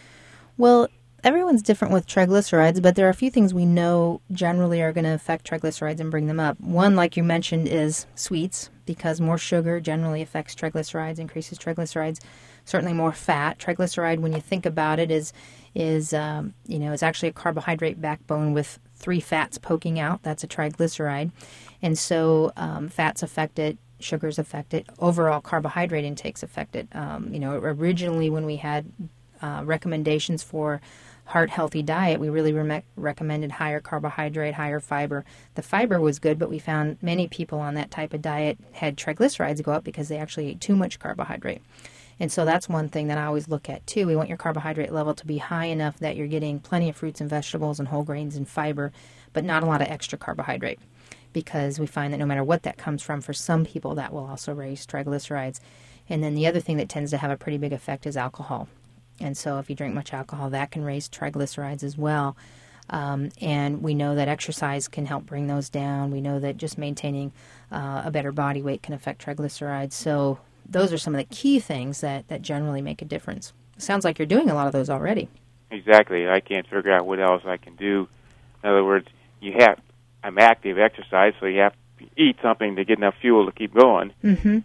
Well, everyone's different with triglycerides, but there are a few things we know generally are going to affect triglycerides and bring them up. One, like you mentioned, is sweets, because more sugar generally affects triglycerides, increases triglycerides. Certainly more fat. Triglyceride, when you think about it, is is um, you know is actually a carbohydrate backbone with three fats poking out. That's a triglyceride, and so um, fats affect it. Sugars affect it. Overall carbohydrate intakes affect it. Um, you know, originally when we had uh, recommendations for heart-healthy diet, we really re- recommended higher carbohydrate, higher fiber. The fiber was good, but we found many people on that type of diet had triglycerides go up because they actually ate too much carbohydrate. And so that's one thing that I always look at, too. We want your carbohydrate level to be high enough that you're getting plenty of fruits and vegetables and whole grains and fiber, but not a lot of extra carbohydrate, because we find that no matter what that comes from, for some people that will also raise triglycerides. And then the other thing that tends to have a pretty big effect is alcohol. And so if you drink much alcohol, that can raise triglycerides as well. Um, and we know that exercise can help bring those down. We know that just maintaining uh, a better body weight can affect triglycerides. So those are some of the key things that, that generally make a difference. It sounds like you're doing a lot of those already. Exactly. I can't figure out what else I can do. In other words, you have I'm active exercise, so you have to eat something to get enough fuel to keep going. Mm-hmm.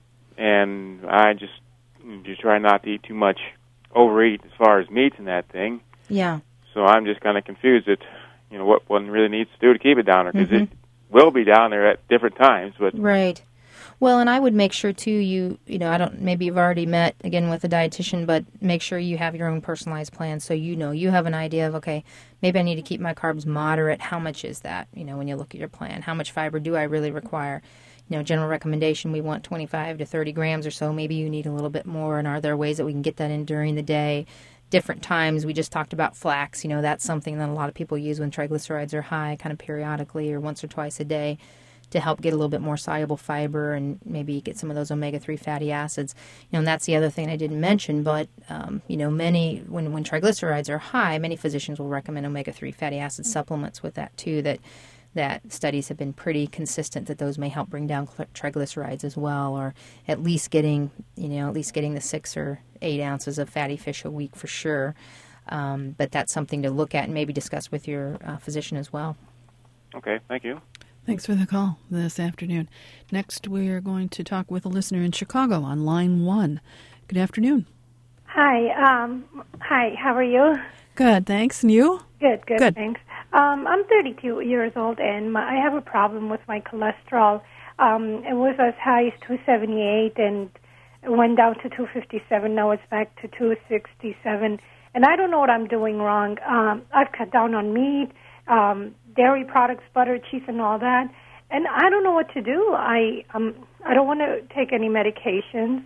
And I just just try not to eat too much, overeat as far as meats and that thing. Yeah. So I'm just kind of confused at, you know, what one really needs to do to keep it down there, because mm-hmm. it will be down there at different times. But right. Well, and I would make sure too. You, you know, I don't. Maybe you've already met again with a dietitian, but make sure you have your own personalized plan, so you know you have an idea of, okay, maybe I need to keep my carbs moderate. How much is that? You know, when you look at your plan, how much fiber do I really require? You know, general recommendation, we want twenty-five to thirty grams or so. Maybe you need a little bit more, and are there ways that we can get that in during the day? Different times. We just talked about flax. You know, that's something that a lot of people use when triglycerides are high, kind of periodically or once or twice a day, to help get a little bit more soluble fiber and maybe get some of those omega three fatty acids. You know, and that's the other thing I didn't mention, but, um, you know, many, when, when triglycerides are high, many physicians will recommend omega three fatty acid supplements with that too, that that studies have been pretty consistent that those may help bring down triglycerides as well, or at least getting, you know, at least getting the six or eight ounces of fatty fish a week for sure. Um, but that's something to look at and maybe discuss with your uh, physician as well. Okay, thank you. Thanks for the call this afternoon. Next, we're going to talk with a listener in Chicago on line one. Good afternoon. Hi. Um, hi, how are you? Good, thanks. And you? Good, good, Good. thanks. Um, I'm thirty-two years old, and my, I have a problem with my cholesterol. Um, it was as high as two seventy-eight, and it went down to two fifty-seven. Now it's back to two sixty-seven. and I don't know what I'm doing wrong. Um, I've cut down on meat, um, dairy products, butter, cheese, and all that, and I don't know what to do. I um, I don't want to take any medications.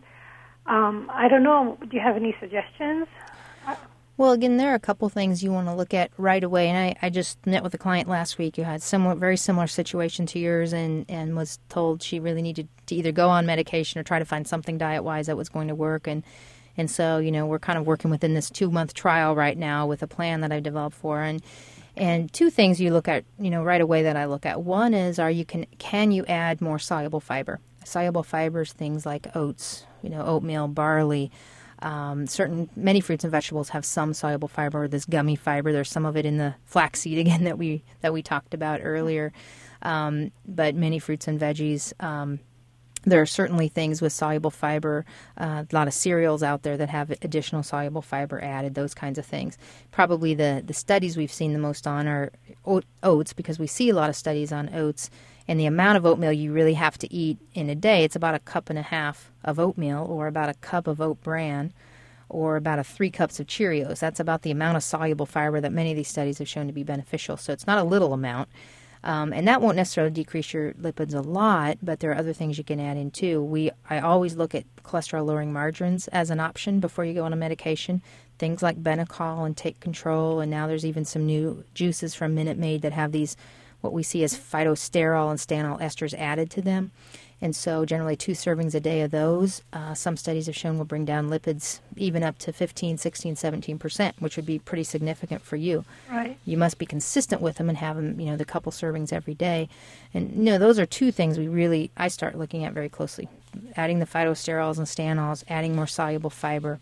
Um, I don't know. Do you have any suggestions? Well, again, there are a couple things you want to look at right away. And I, I just met with a client last week who had similar, very similar situation to yours and, and was told she really needed to either go on medication or try to find something diet-wise that was going to work. And, and so, you know, we're kind of working within this two-month trial right now with a plan that I've developed for her. And, and two things you look at, you know, right away that I look at. One is, are you can can you add more soluble fiber? Soluble fibers, things like oats, you know, oatmeal, barley. Um, certain many fruits and vegetables have some soluble fiber, this gummy fiber. There's some of it in the flaxseed again that we that we talked about earlier. Um, but many fruits and veggies, um, there are certainly things with soluble fiber. Uh, a lot of cereals out there that have additional soluble fiber added. Those kinds of things. Probably the the studies we've seen the most on are oats, because we see a lot of studies on oats. And the amount of oatmeal you really have to eat in a day, it's about a cup and a half of oatmeal, or about a cup of oat bran, or about a three cups of Cheerios. That's about the amount of soluble fiber that many of these studies have shown to be beneficial. So it's not a little amount. Um, and that won't necessarily decrease your lipids a lot, but there are other things you can add in too. We I always look at cholesterol-lowering margarines as an option before you go on a medication. Things like Benecol and Take Control, and now there's even some new juices from Minute Maid that have these what we see as phytosterol and stanol esters added to them. And so generally two servings a day of those, uh, some studies have shown will bring down lipids even up to fifteen, sixteen, seventeen percent, which would be pretty significant for you. Right. You must be consistent with them and have them, you know, the couple servings every day. And, you know, those are two things we really, I start looking at very closely. Adding the phytosterols and stanols, adding more soluble fiber.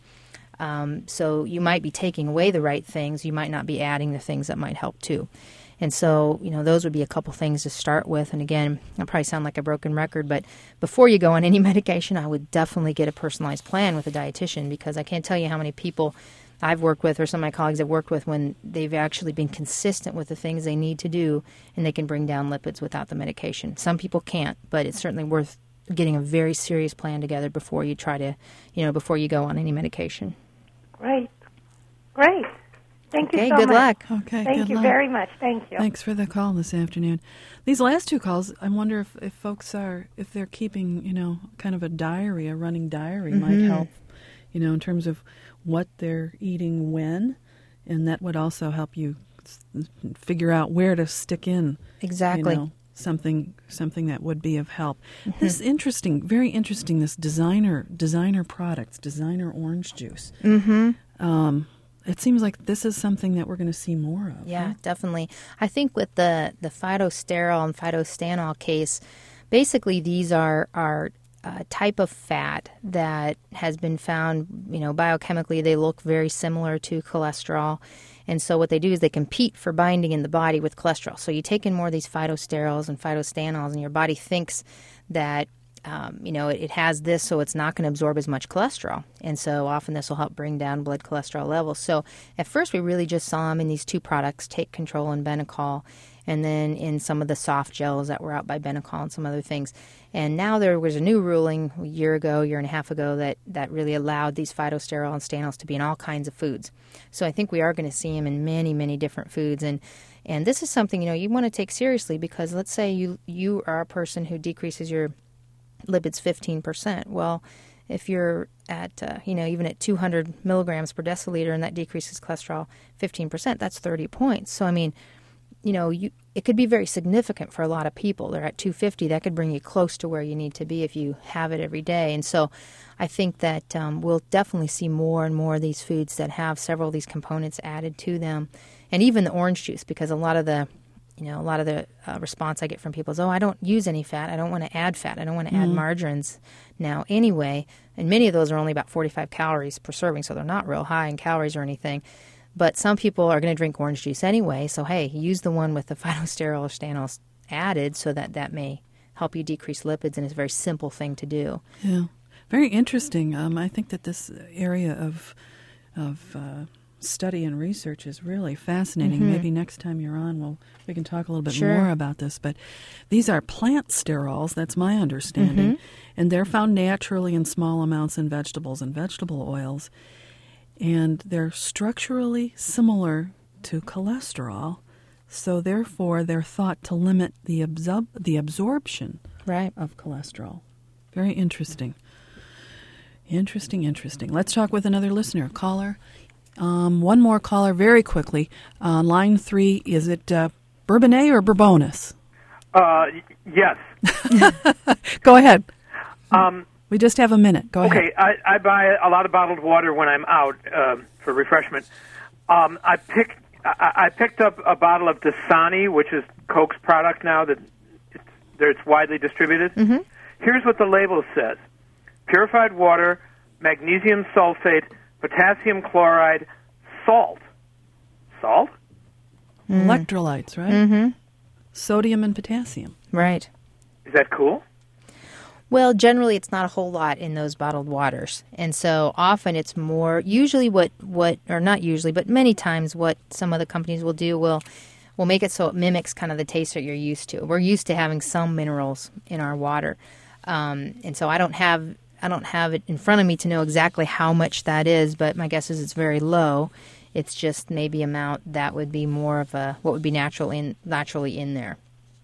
Um, so you might be taking away the right things. You might not be adding the things that might help too. And so, you know, those would be a couple things to start with. And again, I probably sound like a broken record, but before you go on any medication, I would definitely get a personalized plan with a dietitian, because I can't tell you how many people I've worked with, or some of my colleagues have worked with, when they've actually been consistent with the things they need to do, and they can bring down lipids without the medication. Some people can't, but it's certainly worth getting a very serious plan together before you try to, you know, before you go on any medication. Great. Great. Thank okay, you so good much. luck. Okay, Thank good you luck. very much. Thank you. Thanks for the call this afternoon. These last two calls, I wonder if, if folks are, if they're keeping, you know, kind of a diary, a running diary Mm-hmm. might help, you know, in terms of what they're eating when, and that would also help you s- figure out where to stick in. Exactly. You know, something something that would be of help. Mm-hmm. This is interesting, very interesting, this designer designer products, designer orange juice. Mm-hmm. Um, it seems like this is something that we're going to see more of. Yeah, huh? definitely. I think with the, the phytosterol and phytostanol case, basically these are, are a type of fat that has been found, you know, biochemically they look very similar to cholesterol. And so what they do is they compete for binding in the body with cholesterol. So you take in more of these phytosterols and phytostanols, and your body thinks that Um, you know, it, it has this, so it's not going to absorb as much cholesterol. And so often this will help bring down blood cholesterol levels. So at first we really just saw them in these two products, Take Control and Benecol, and then in some of the soft gels that were out by Benecol and some other things. And now there was a new ruling a year ago, year and a half ago, that, that really allowed these phytosterol and stanols to be in all kinds of foods. So I think we are going to see them in many, many different foods. And and this is something, you know, you want to take seriously, because let's say you you are a person who decreases your lipids fifteen percent. Well, if you're at, uh, you know, even at two hundred milligrams per deciliter and that decreases cholesterol fifteen percent, that's thirty points. So, I mean, you know, you it could be very significant for a lot of people. They're at two fifty. That could bring you close to where you need to be if you have it every day. And so I think that um, we'll definitely see more and more of these foods that have several of these components added to them. And even the orange juice, because a lot of the You know, a lot of the uh, response I get from people is, oh, I don't use any fat. I don't want to add fat. I don't want to Mm-hmm. add margarines now anyway. And many of those are only about forty-five calories per serving, so they're not real high in calories or anything. But some people are going to drink orange juice anyway. So, hey, use the one with the phytosterol or stanols added, so that that may help you decrease lipids, and it's a very simple thing to do. Yeah, very interesting. Um, I think that this area of of uh, study and research is really fascinating. Mm-hmm. Maybe next time you're on, we'll we can talk a little bit Sure. more about this. But these are plant sterols. That's my understanding, Mm-hmm. and they're found naturally in small amounts in vegetables and vegetable oils. and they're structurally similar to cholesterol, so therefore they're thought to limit the absor- the absorption right. of cholesterol. Very interesting. Interesting, interesting. Let's talk with another listener. Caller. Um, one more caller very quickly. On uh, line three, is it uh, Bourbonnais or Bourbonus? Uh, yes. Go ahead. Um, we just have a minute. Go okay, ahead. Okay, I, I buy a lot of bottled water when I'm out uh, for refreshment. Um, I picked I, I picked up a bottle of Dasani, which is Coke's product now that it's, that it's widely distributed. Mm-hmm. Here's what the label says: purified water, magnesium sulfate, potassium chloride, salt. Salt? Mm. Electrolytes, right? Mm-hmm. Sodium and potassium. Right. Is that cool? Well, generally it's not a whole lot in those bottled waters. And so often it's more, usually what, what or not usually, but many times what some of the companies will do will will make it so it mimics kind of the taste that you're used to. We're used to having some minerals in our water. Um, and so I don't have I don't have it in front of me to know exactly how much that is, but my guess is it's very low. It's just maybe amount that would be more of a what would be natural in naturally in there.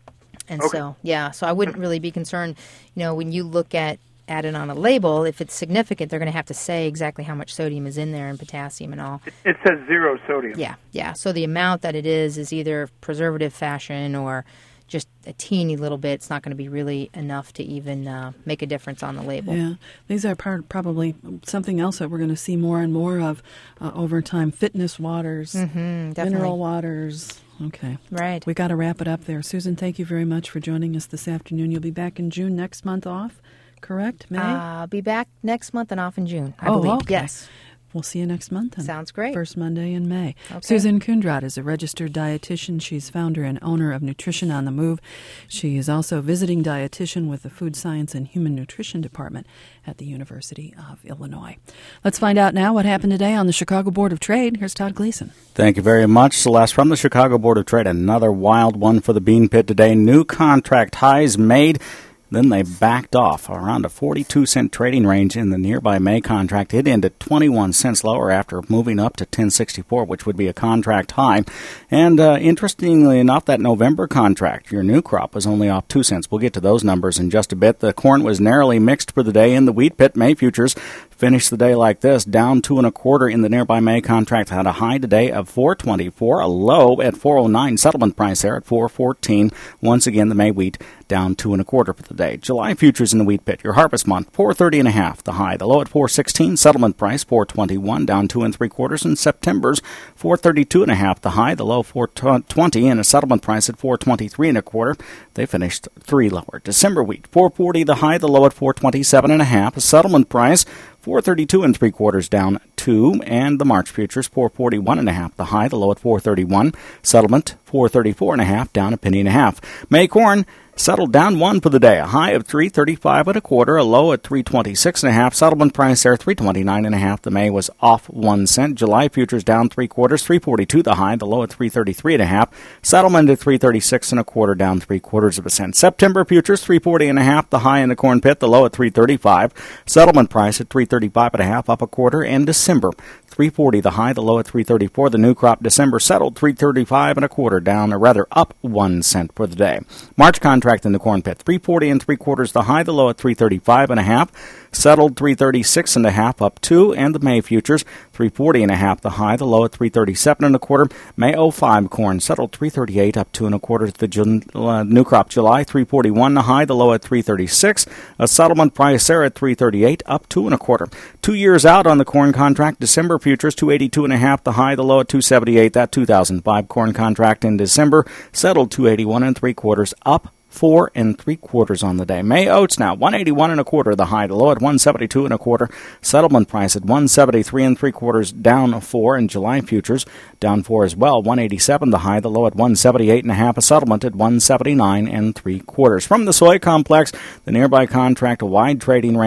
And okay. so, yeah, so I wouldn't really be concerned, you know, when you look at, at it on a label, if it's significant, they're going to have to say exactly how much sodium is in there and potassium and all. It, it says zero sodium. Yeah, yeah. So the amount that it is is either preservative fashion or just a teeny little bit. It's not going to be really enough to even uh, make a difference on the label. Yeah, these are part, probably something else that we're going to see more and more of uh, over time. Fitness waters, mm-hmm, mineral waters. Okay. Right. We got to wrap it up there. Susan, thank you very much for joining us this afternoon. You'll be back in June next month off, correct? May? Uh, I'll be back next month and off in June, I oh, believe. Okay. Yes. We'll see you next month. Then. Sounds great. First Monday in May. Okay. Susan Kundrad is a registered dietitian. She's founder and owner of Nutrition on the Move. She is also visiting dietitian with the Food Science and Human Nutrition Department at the University of Illinois. Let's find out now what happened today on the Chicago Board of Trade. Here's Todd Gleason. Thank you very much, Celeste. From the Chicago Board of Trade, another wild one for the bean pit today. New contract highs made. Then they backed off around a forty-two cent trading range in the nearby May contract. It ended twenty-one cents lower after moving up to ten sixty-four, which would be a contract high. And uh, interestingly enough, that November contract, your new crop, was only off two cents. We'll get to those numbers in just a bit. The corn was narrowly mixed for the day in the wheat pit. May futures finished the day like this, down two and a quarter in the nearby May contract. Had a high today of four twenty-four, a low at four oh nine. Settlement price there at four fourteen. Once again, the May wheat down two and a quarter for the day. July futures in the wheat pit. Your harvest month, four thirty and a half. The high, the low at four sixteen. Settlement price four twenty-one, down two and three quarters. And September's four thirty-two and a half. The high, the low four twenty, and a settlement price at four twenty-three and a quarter. They finished three lower. December wheat, four forty. The high, the low at four twenty-seven and a half. A settlement price four thirty-two and three quarters, down two. And the March futures four forty-one and a half. The high, the low at four thirty-one. Settlement four thirty-four and a half, down a penny and a half. May corn settled down one for the day, a high of three thirty-five and a quarter, a low at three twenty-six and a half. Settlement price there three twenty-nine and a half. The May was off one cent. July futures down three quarters, three forty-two the high, the low at three thirty-three and a half. Settlement at three thirty-six and a quarter, down three quarters of a cent. September futures three forty and a half. The high in the corn pit, the low at three thirty-five. Settlement price at three thirty-five and a half, up a quarter. And December three forty the high, the low at three thirty-four. The new crop December settled three thirty-five and a quarter, down, or rather up one cent for the day. March contract in the corn pit, three forty and three quarters the high, the low at three thirty-five and a half. Settled three thirty-six and a half, up two. And the May futures three forty and a half the high, the low at three thirty-seven and a quarter. May oh five corn settled three thirty-eight, up two and a quarter. The June, uh, new crop July three forty-one the high, the low at three thirty-six. A settlement price there at three thirty-eight, up two and a quarter. Two years out on the corn contract, December futures two eighty-two and a half the high, the low at two seventy-eight. That two thousand five corn contract in December settled two eighty-one and three quarters, up four and three quarters on the day. May oats now one eighty-one and a quarter the high, the low at one seventy-two and a quarter. Settlement price at one seventy-three and three quarters, down four. And July futures down four as well, one eighty-seven the high, the low at one seventy-eight and a half. A settlement at one seventy-nine and three quarters. From the soy complex, the nearby contract, a wide trading range,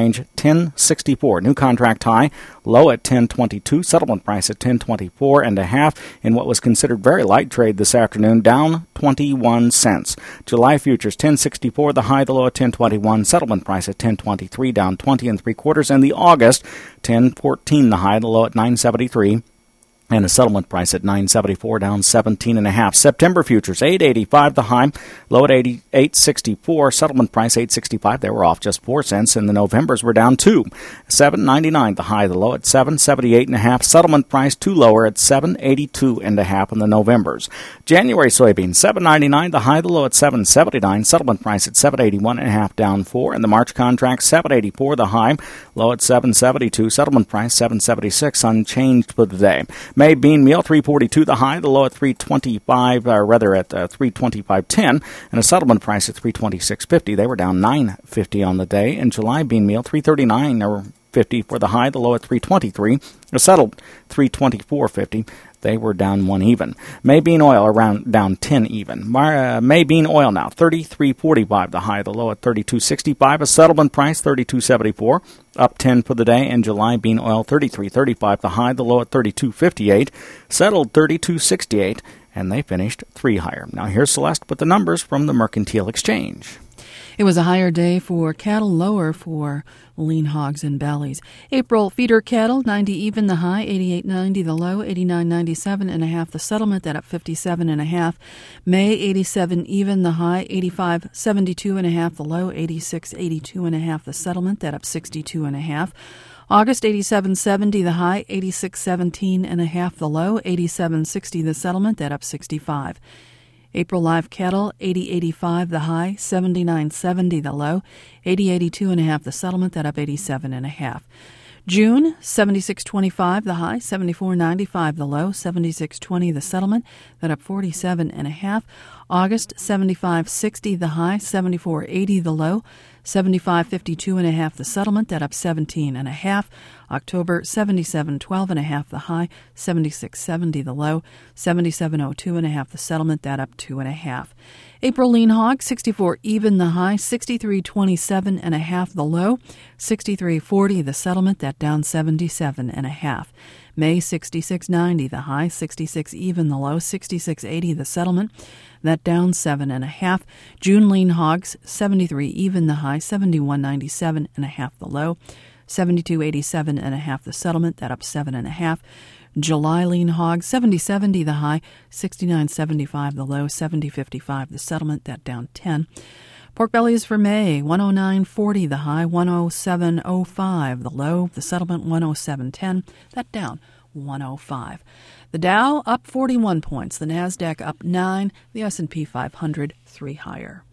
ten sixty-four. New contract high, low at ten twenty-two. Settlement price at ten twenty-four and a half. In what was considered very light trade this afternoon, down twenty-one cents. July futures ten sixty-four, the high, the low at ten twenty-one. Settlement price at ten twenty-three, down twenty and three quarters. And the August ten fourteen, the high, the low at nine seventy-three. And a settlement price at nine seventy-four, down seventeen and a half. September futures eight eighty-five, the high, low at eighty-eight sixty-four. Settlement price eight sixty-five. They were off just four cents, and the Novembers were down two. seven ninety-nine, the high, the low at seven seventy-eight and a half. Settlement price two lower at seven eighty-two and a half in the Novembers. January soybeans seven ninety-nine, the high, the low at seven seventy-nine. Settlement price at seven eighty-one and a half, down four. And the March contract seven eighty-four, the high, low at seven seventy-two. Settlement price seven seventy-six, unchanged for the day. May bean meal three forty-two, the high, the low at three twenty-five, or rather at uh, three twenty-five ten, and a settlement price at three twenty-six fifty. They were down nine fifty on the day. And July bean meal three thirty-nine or fifty for the high, the low at three twenty-three, a settled three twenty-four fifty. They were down one even. May bean oil around down ten even. Mar, uh, May bean oil now thirty-three forty-five, the high, the low at thirty-two sixty-five, a settlement price thirty-two seventy-four, up ten for the day. And July bean oil thirty-three thirty-five, the high, the low at thirty-two fifty-eight, settled thirty-two sixty-eight, and they finished three higher. Now here's Celeste with the numbers from the Mercantile Exchange. It was a higher day for cattle, lower for lean hogs and bellies. April feeder cattle, ninety even the high, eighty-eight ninety the low, eighty-nine ninety-seven and a half the settlement, that up fifty-seven and a half. May, eighty-seven even the high, eighty-five seventy-two and a half the low, eighty-six eighty-two and a half the settlement, that up sixty-two and a half. August, eighty-seven seventy the high, eighty-six seventeen and a half the low, eighty-seven sixty the settlement, that up sixty-five. April live cattle, eighty eighty-five the high, seventy-nine seventy the low, eighty eighty-two and a half the settlement, that up eighty-seven and a half. June, seventy-six twenty-five the high, seventy-four ninety-five the low, seventy-six twenty the settlement, that up forty-seven and a half. August, seventy-five sixty the high, seventy-four eighty the low, seventy-five fifty-two and a half the settlement, that up seventeen and a half. October, seventy-seven twelve and a half the high, seventy-six seventy the low, seventy-seven oh two and a half the settlement, that up two and a half. April lean hog, sixty-four even the high, sixty-three twenty-seven and a half the low, sixty-three forty the settlement, that down seventy-seven and a half. May, sixty-six ninety the high, sixty-six even the low, sixty-six eighty the settlement, that down seven and a half. June lean hogs, seventy-three even the high, seventy-one ninety-seven and a half the low, seventy-two eighty-seven and a half the settlement, that up seven and a half. July lean hogs, seventy seventy the high, sixty-nine seventy-five the low, seventy fifty-five the settlement, that down ten. Pork bellies for May, one oh nine forty the high, one oh seven oh five the low, the settlement one oh seven ten, that down one oh five. The Dow up forty-one points, the Nasdaq up nine, the S and P five hundred three higher.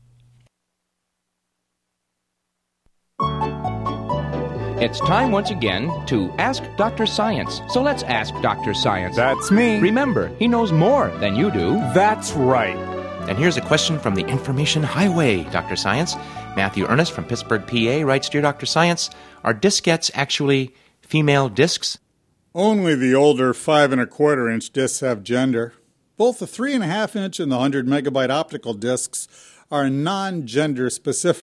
It's time once again to Ask Doctor Science. So let's ask Doctor Science. That's me. Remember, he knows more than you do. That's right. And here's a question from the Information Highway, Doctor Science. Matthew Ernest from Pittsburgh, P A writes, Dear Doctor Science, are diskettes actually female discs? Only the older five and a quarter inch discs have gender. Both the three and a half inch and the one hundred megabyte optical discs are non-gender specific.